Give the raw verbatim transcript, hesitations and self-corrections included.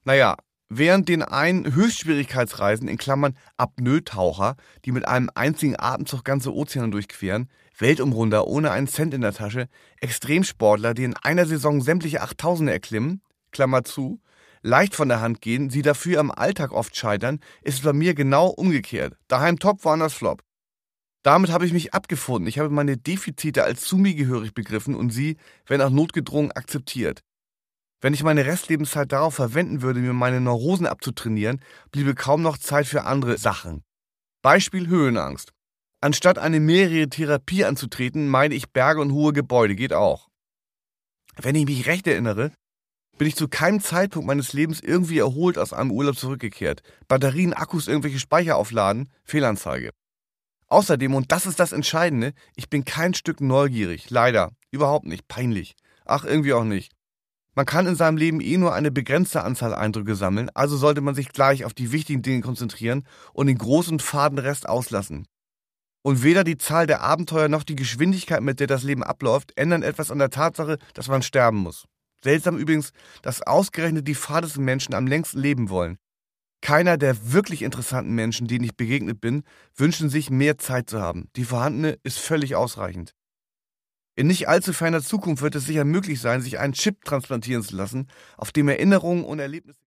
Naja, während den einen Höchstschwierigkeitsreisen in Klammern Apnoe-Taucher, die mit einem einzigen Atemzug ganze Ozeane durchqueren, Weltumrunder ohne einen Cent in der Tasche, Extremsportler, die in einer Saison sämtliche Achttausende erklimmen, Klammer zu, leicht von der Hand gehen, sie dafür am Alltag oft scheitern, ist es bei mir genau umgekehrt. Daheim top, woanders flop. Damit habe ich mich abgefunden. Ich habe meine Defizite als zu mir gehörig begriffen und sie, wenn auch notgedrungen, akzeptiert. Wenn ich meine Restlebenszeit darauf verwenden würde, mir meine Neurosen abzutrainieren, bliebe kaum noch Zeit für andere Sachen. Beispiel Höhenangst. Anstatt eine mehrjährige Therapie anzutreten, meide ich Berge und hohe Gebäude. Geht auch. Wenn ich mich recht erinnere, bin ich zu keinem Zeitpunkt meines Lebens irgendwie erholt aus einem Urlaub zurückgekehrt. Batterien, Akkus, irgendwelche Speicher aufladen, Fehlanzeige. Außerdem, und das ist das Entscheidende, ich bin kein Stück neugierig. Leider. Überhaupt nicht. Peinlich. Ach, irgendwie auch nicht. Man kann in seinem Leben eh nur eine begrenzte Anzahl Eindrücke sammeln, also sollte man sich gleich auf die wichtigen Dinge konzentrieren und den großen faden Rest auslassen. Und weder die Zahl der Abenteuer noch die Geschwindigkeit, mit der das Leben abläuft, ändern etwas an der Tatsache, dass man sterben muss. Seltsam übrigens, dass ausgerechnet die fadesten Menschen am längsten leben wollen. Keiner der wirklich interessanten Menschen, denen ich begegnet bin, wünschen sich mehr Zeit zu haben. Die vorhandene ist völlig ausreichend. In nicht allzu ferner Zukunft wird es sicher möglich sein, sich einen Chip transplantieren zu lassen, auf dem Erinnerungen und Erlebnisse